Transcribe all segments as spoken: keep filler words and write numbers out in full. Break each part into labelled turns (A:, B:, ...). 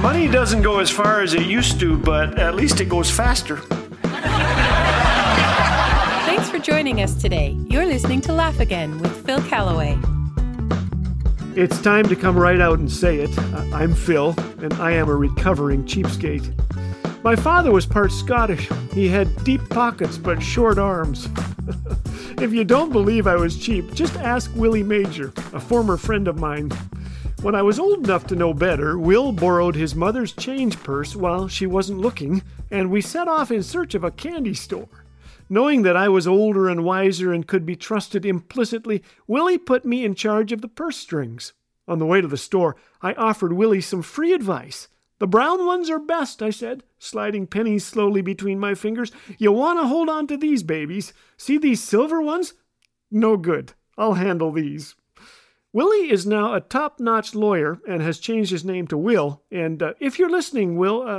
A: Money doesn't go as far as it used to, but at least it goes faster.
B: Thanks for joining us today. You're listening to Laugh Again with Phil Callaway.
A: It's time to come right out and say it. I'm Phil, and I am a recovering cheapskate. My father was part Scottish. He had deep pockets but short arms. If you don't believe I was cheap, just ask Willie Major, a former friend of mine. When I was old enough to know better, Will borrowed his mother's change purse while she wasn't looking, and we set off in search of a candy store. Knowing that I was older and wiser and could be trusted implicitly, Willie put me in charge of the purse strings. On the way to the store, I offered Willie some free advice. "The brown ones are best," I said, sliding pennies slowly between my fingers. "You want to hold on to these babies. See these silver ones? No good. I'll handle these." Willie is now a top-notch lawyer and has changed his name to Will. And uh, if you're listening, Will, uh,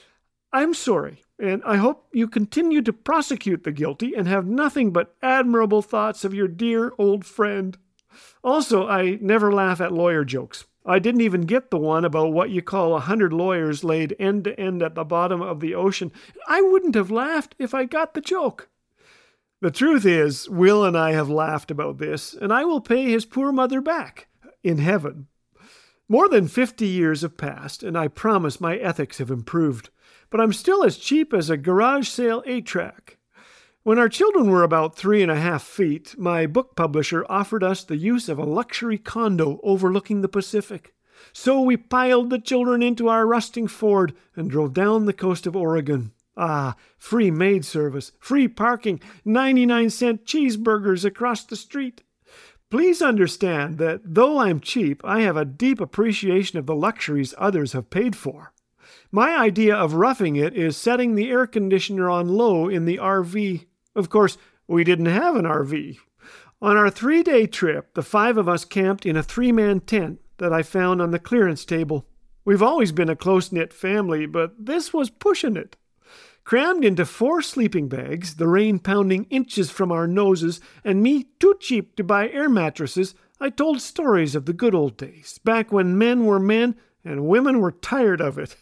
A: I'm sorry. And I hope you continue to prosecute the guilty and have nothing but admirable thoughts of your dear old friend. Also, I never laugh at lawyer jokes. I didn't even get the one about what you call a hundred lawyers laid end to end at the bottom of the ocean. I wouldn't have laughed if I got the joke. The truth is, Will and I have laughed about this, and I will pay his poor mother back in heaven. More than fifty years have passed, and I promise my ethics have improved. But I'm still as cheap as a garage sale eight-track. When our children were about three and a half feet, my book publisher offered us the use of a luxury condo overlooking the Pacific. So we piled the children into our rusting Ford and drove down the coast of Oregon. Ah, free maid service, free parking, ninety-nine cent cheeseburgers across the street. Please understand that though I'm cheap, I have a deep appreciation of the luxuries others have paid for. My idea of roughing it is setting the air conditioner on low in the R V. Of course, we didn't have an R V. On our three-day trip, the five of us camped in a three-man tent that I found on the clearance table. We've always been a close-knit family, but this was pushing it. Crammed into four sleeping bags, the rain pounding inches from our noses, and me too cheap to buy air mattresses, I told stories of the good old days, back when men were men and women were tired of it.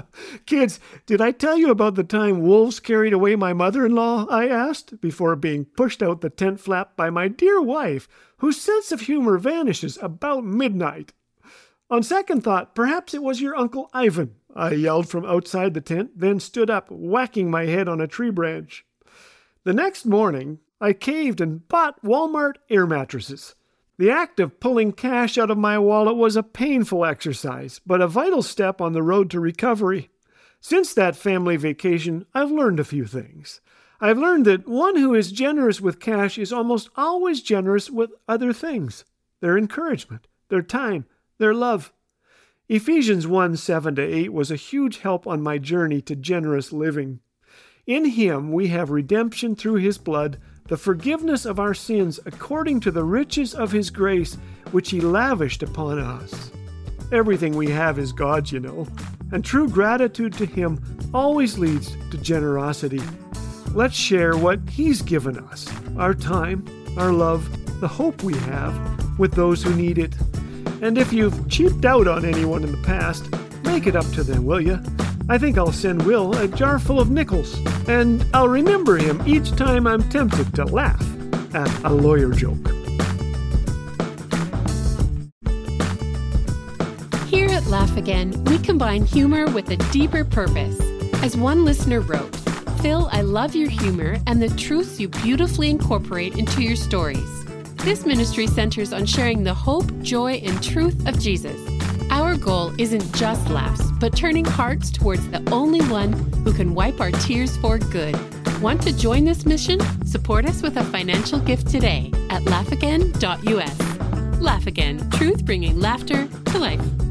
A: "Kids, did I tell you about the time wolves carried away my mother-in-law?" I asked, before being pushed out the tent flap by my dear wife, whose sense of humor vanishes about midnight. "On second thought, perhaps it was your Uncle Ivan," I yelled from outside the tent, then stood up, whacking my head on a tree branch. The next morning, I caved and bought Walmart air mattresses. The act of pulling cash out of my wallet was a painful exercise, but a vital step on the road to recovery. Since that family vacation, I've learned a few things. I've learned that one who is generous with cash is almost always generous with other things. Their encouragement, their time, their love. Ephesians one, seven to eight was a huge help on my journey to generous living. In Him we have redemption through His blood, the forgiveness of our sins according to the riches of His grace, which He lavished upon us. Everything we have is God's, you know, and true gratitude to Him always leads to generosity. Let's share what He's given us, our time, our love, the hope we have, with those who need it. And if you've cheaped out on anyone in the past, make it up to them, will you? I think I'll send Will a jar full of nickels, and I'll remember him each time I'm tempted to laugh at a lawyer joke.
B: Here at Laugh Again, we combine humor with a deeper purpose. As one listener wrote, "Phil, I love your humor and the truths you beautifully incorporate into your stories. This ministry centers on sharing the hope, joy, and truth of Jesus. Our goal isn't just laughs, but turning hearts towards the only one who can wipe our tears for good. Want to join this mission? Support us with a financial gift today at laugh again dot U S. Laugh Again, truth bringing laughter to life.